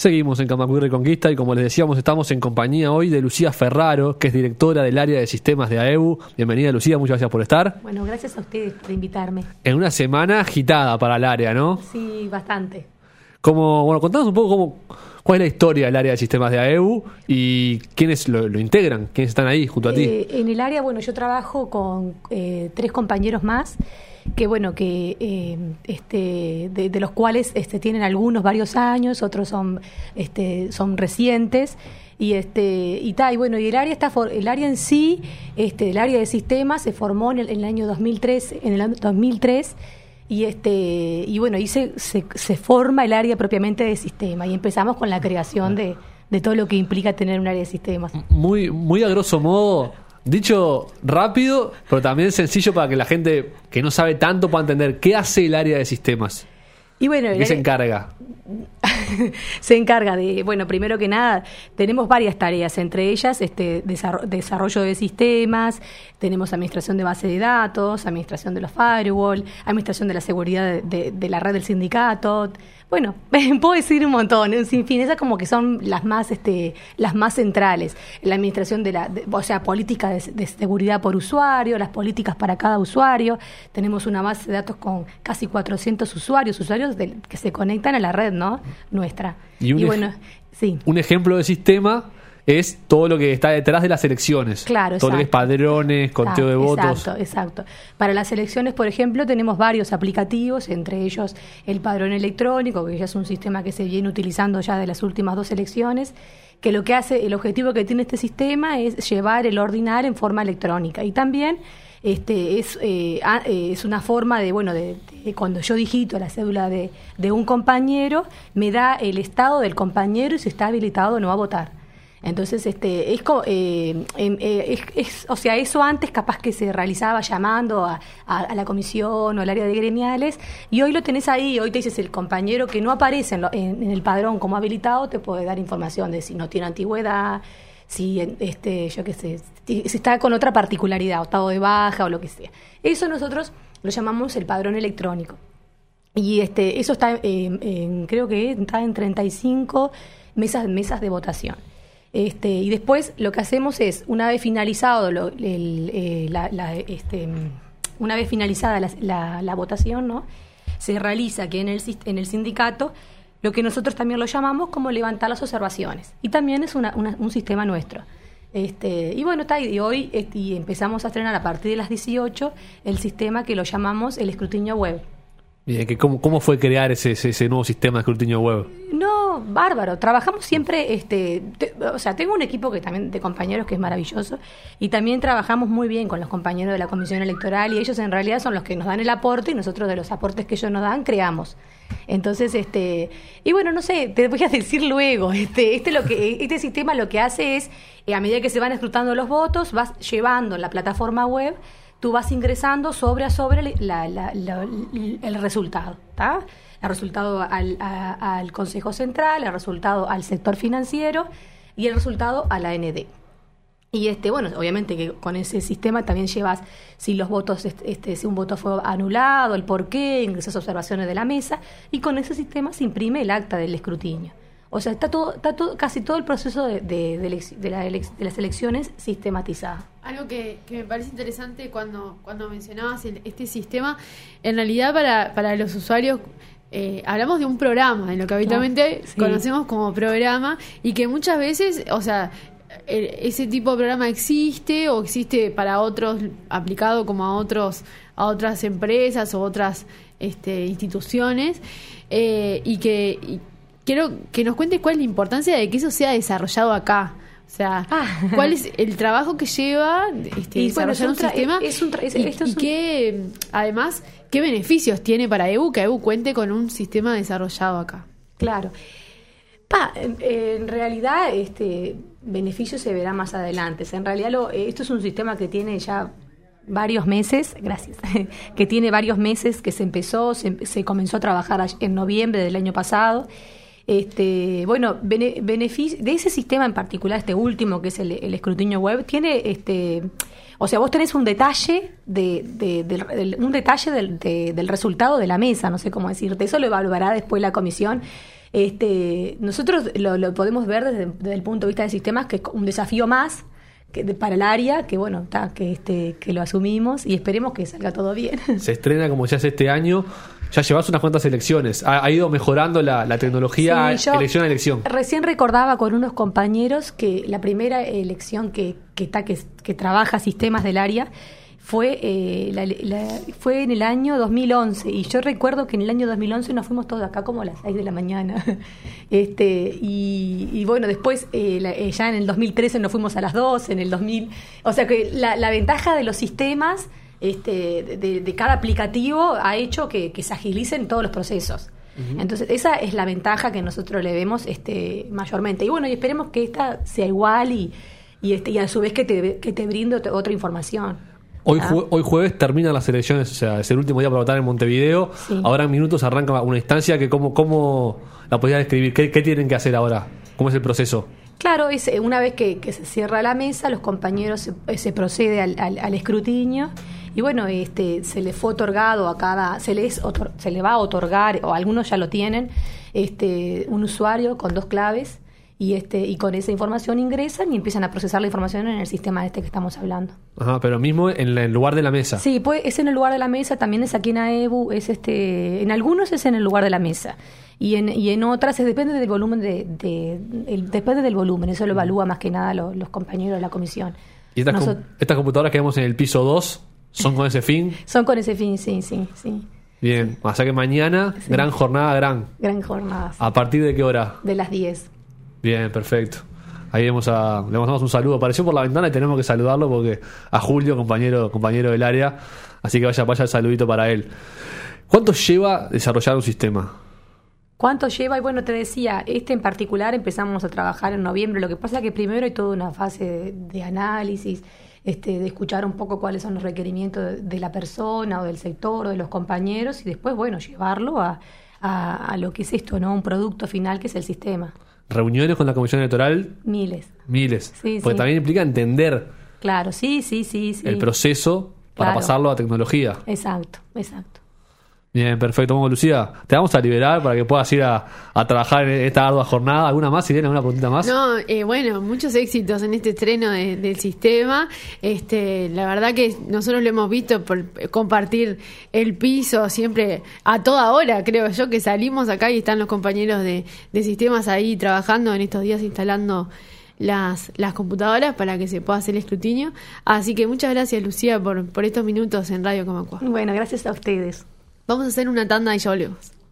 Seguimos en Camacuy Reconquista y como les decíamos estamos en compañía hoy de Lucía Ferraro, que es directora del área de sistemas de AEBU. Bienvenida Lucía, muchas gracias por estar. Bueno, gracias a ustedes por invitarme. En una semana agitada para el área, ¿no? Sí, bastante. Contanos un poco cuál es la historia del área de sistemas de AEBU y quiénes lo integran, quiénes están ahí junto a ti. En el área, yo trabajo con 3 compañeros más, de los cuales tienen varios años, otros son recientes. Y el área en sí, el área de sistemas se formó en el año 2003, y se forma el área propiamente de sistema y empezamos con la creación de todo lo que implica tener un área de sistemas. Muy a grosso modo, dicho rápido, pero también sencillo para que la gente que no sabe tanto pueda entender qué hace el área de sistemas. Y bueno, ¿de qué se encarga? Se encarga de, primero que nada, tenemos varias tareas, entre ellas desarrollo de sistemas, tenemos administración de base de datos, administración de los firewall, administración de la seguridad de la red del sindicato. Bueno, puedo decir un montón, un sinfín, esas como que son las más centrales. La administración política de seguridad por usuario, las políticas para cada usuario. Tenemos una base de datos con casi 400 usuarios que se conectan a la red, ¿no? Nuestra. Sí. Un ejemplo de sistema es todo lo que está detrás de las elecciones. Claro, todo lo que es padrones, conteo de votos. Exacto. Para las elecciones, por ejemplo, tenemos varios aplicativos, entre ellos el padrón electrónico, que ya es un sistema que se viene utilizando ya de las últimas 2 elecciones, que lo que hace, el objetivo que tiene este sistema es llevar el ordinal en forma electrónica. Y también es una forma de cuando yo digito la cédula de un compañero, me da el estado del compañero y si está habilitado o no a votar. Entonces, eso antes capaz que se realizaba llamando a la comisión o al área de gremiales, y hoy lo tenés ahí, hoy te dices el compañero que no aparece en el padrón como habilitado, te puede dar información de si no tiene antigüedad, si si está con otra particularidad, o estado de baja o lo que sea. Eso nosotros lo llamamos el padrón electrónico. Y eso está creo que está en 35 mesas de votación. Y después lo que hacemos es, una vez finalizado una vez finalizada la votación, ¿no? Se realiza que en el sindicato lo que nosotros también lo llamamos como levantar las observaciones, y también es un sistema nuestro. Y hoy empezamos a estrenar a partir de las 18 el sistema que lo llamamos el escrutinio web. Bien, ¿cómo fue crear ese nuevo sistema de escrutinio web? No, bárbaro. Trabajamos siempre, tengo un equipo de compañeros que es maravilloso, y también trabajamos muy bien con los compañeros de la Comisión Electoral, y ellos en realidad son los que nos dan el aporte, y nosotros de los aportes que ellos nos dan creamos. Entonces, te voy a decir luego, este sistema lo que hace es, a medida que se van escrutando los votos, vas llevando en la plataforma web, tú vas ingresando sobre el resultado, ¿tá? El resultado al Consejo Central, el resultado al sector financiero y el resultado a la AND. Y obviamente que con ese sistema también llevas si los votos, si un voto fue anulado, el por qué, ingresas observaciones de la mesa, y con ese sistema se imprime el acta del escrutinio. O sea, está casi todo el proceso de las elecciones sistematizado. Algo que me parece interesante cuando mencionabas este sistema, en realidad para los usuarios hablamos de un programa, de lo que habitualmente conocemos como programa, y que muchas veces, ese tipo de programa existe para otros, aplicado como a otras empresas o otras instituciones, quiero que nos cuentes cuál es la importancia de que eso sea desarrollado acá. O sea, ¿cuál es el trabajo que lleva desarrollar un sistema? Además, ¿qué beneficios tiene para AEBU que AEBU cuente con un sistema desarrollado acá? Claro. En realidad, beneficios se verá más adelante. En realidad, esto es un sistema que tiene ya varios meses, que tiene varios meses que se comenzó a trabajar en noviembre del año pasado. Beneficio de ese sistema en particular, este último que es el escrutinio web, tiene vos tenés un detalle del resultado de la mesa, no sé cómo decirte, eso lo evaluará después la comisión, Nosotros lo podemos ver desde el punto de vista de sistemas, que es un desafío más para el área, que bueno, que lo asumimos y esperemos que salga todo bien. Se estrena, como ya es este año, ya llevas unas cuantas elecciones, ha ido mejorando la tecnología, sí, elección a elección. Recién recordaba con unos compañeros que la primera elección que trabaja sistemas del área fue fue en el año 2011, y yo recuerdo que en el año 2011 nos fuimos todos acá como a las 6 de la mañana. Y bueno, después ya en el 2013 nos fuimos a las 2, en el 2000, o sea que la ventaja de los sistemas de cada aplicativo ha hecho que se agilicen todos los procesos. Uh-huh. Entonces esa es la ventaja que nosotros le vemos mayormente, y bueno, y esperemos que esta sea igual y a su vez que te brinde otra información. Hoy jueves terminan las elecciones, o sea, es el último día para votar en Montevideo. Sí. Ahora en minutos arranca una instancia que ¿cómo la podrías describir? ¿Qué tienen que hacer ahora? ¿Cómo es el proceso? Claro, una vez que se cierra la mesa, los compañeros se procede al escrutinio, y bueno, se les fue otorgado a cada, se le va a otorgar, o algunos ya lo tienen, un usuario con 2 claves. Y con esa información ingresan y empiezan a procesar la información en el sistema que estamos hablando. Ajá, pero mismo en el lugar de la mesa. Sí, es en el lugar de la mesa, también es aquí en AEBU, en algunos es en el lugar de la mesa, y en otras depende del volumen depende del volumen, eso lo evalúa más que nada los compañeros de la comisión. ¿Y estas computadoras que vemos en el piso 2 son con ese fin? Son con ese fin, sí. Bien, o sea que mañana, sí. Gran jornada. Sí. ¿A partir de qué hora? De las 10. Bien, perfecto. Ahí le mandamos un saludo. Apareció por la ventana y tenemos que saludarlo porque a Julio, compañero del área, así que vaya el saludito para él. ¿Cuánto lleva desarrollar un sistema? ¿Cuánto lleva? Y bueno, te decía, en particular empezamos a trabajar en noviembre. Lo que pasa es que primero hay toda una fase de análisis, de escuchar un poco cuáles son los requerimientos de la persona o del sector o de los compañeros, y después, bueno, llevarlo a lo que es esto, ¿no? Un producto final que es el sistema. ¿Reuniones con la Comisión Electoral? Miles. Sí, porque también implica entender. Claro, sí. El proceso para pasarlo a tecnología. Exacto. Bien, perfecto. Bueno, Lucía, te vamos a liberar para que puedas ir a trabajar en esta ardua jornada. ¿Alguna más, Irene? ¿Alguna preguntita más? No, bueno, muchos éxitos en este estreno del sistema. La verdad que nosotros lo hemos visto por compartir el piso siempre a toda hora, creo yo, que salimos acá y están los compañeros de sistemas ahí trabajando en estos días, instalando las computadoras para que se pueda hacer el escrutinio. Así que muchas gracias, Lucía, por estos minutos en Radio Camacua. Bueno, gracias a ustedes. Vamos a hacer una tanda y ya volvemos.